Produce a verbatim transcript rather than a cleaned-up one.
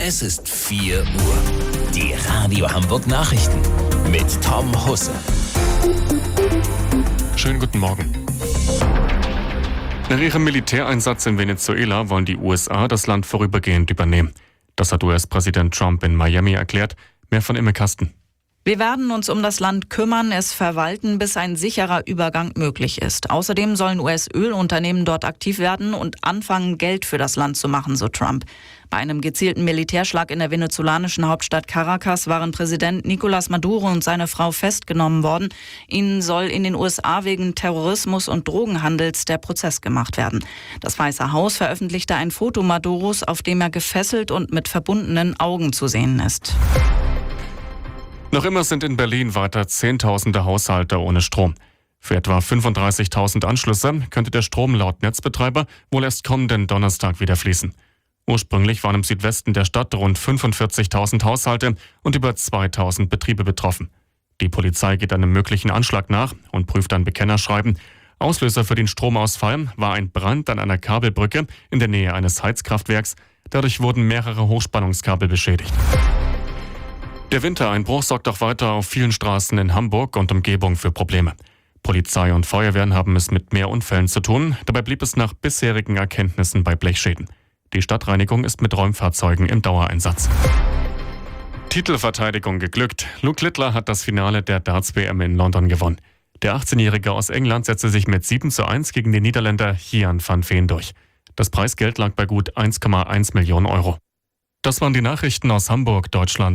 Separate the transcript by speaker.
Speaker 1: Es ist vier Uhr. Die Radio Hamburg Nachrichten mit Tom Husse.
Speaker 2: Schönen guten Morgen. Nach ihrem Militäreinsatz in Venezuela wollen die U S A das Land vorübergehend übernehmen. Das hat U S-Präsident Trump in Miami erklärt. Mehr von Imme Kasten.
Speaker 3: Wir werden uns um das Land kümmern, es verwalten, bis ein sicherer Übergang möglich ist. Außerdem sollen U S-Ölunternehmen dort aktiv werden und anfangen, Geld für das Land zu machen, so Trump. Bei einem gezielten Militärschlag in der venezolanischen Hauptstadt Caracas waren Präsident Nicolás Maduro und seine Frau festgenommen worden. Ihnen soll in den U S A wegen Terrorismus und Drogenhandels der Prozess gemacht werden. Das Weiße Haus veröffentlichte ein Foto Maduros, auf dem er gefesselt und mit verbundenen Augen zu sehen ist.
Speaker 2: Noch immer sind in Berlin weiter Zehntausende Haushalte ohne Strom. Für etwa fünfunddreißigtausend Anschlüsse könnte der Strom laut Netzbetreiber wohl erst kommenden Donnerstag wieder fließen. Ursprünglich waren im Südwesten der Stadt rund fünfundvierzigtausend Haushalte und über zweitausend Betriebe betroffen. Die Polizei geht einem möglichen Anschlag nach und prüft ein Bekennerschreiben. Auslöser für den Stromausfall war ein Brand an einer Kabelbrücke in der Nähe eines Heizkraftwerks. Dadurch wurden mehrere Hochspannungskabel beschädigt. Der Wintereinbruch sorgt auch weiter auf vielen Straßen in Hamburg und Umgebung für Probleme. Polizei und Feuerwehren haben es mit mehr Unfällen zu tun. Dabei blieb es nach bisherigen Erkenntnissen bei Blechschäden. Die Stadtreinigung ist mit Räumfahrzeugen im Dauereinsatz. Titelverteidigung geglückt. Luke Littler hat das Finale der Darts-W M in London gewonnen. Der achtzehnjährige aus England setzte sich mit sieben zu eins gegen den Niederländer Gian van Veen durch. Das Preisgeld lag bei gut eins Komma eins Millionen Euro. Das waren die Nachrichten aus Hamburg, Deutschland.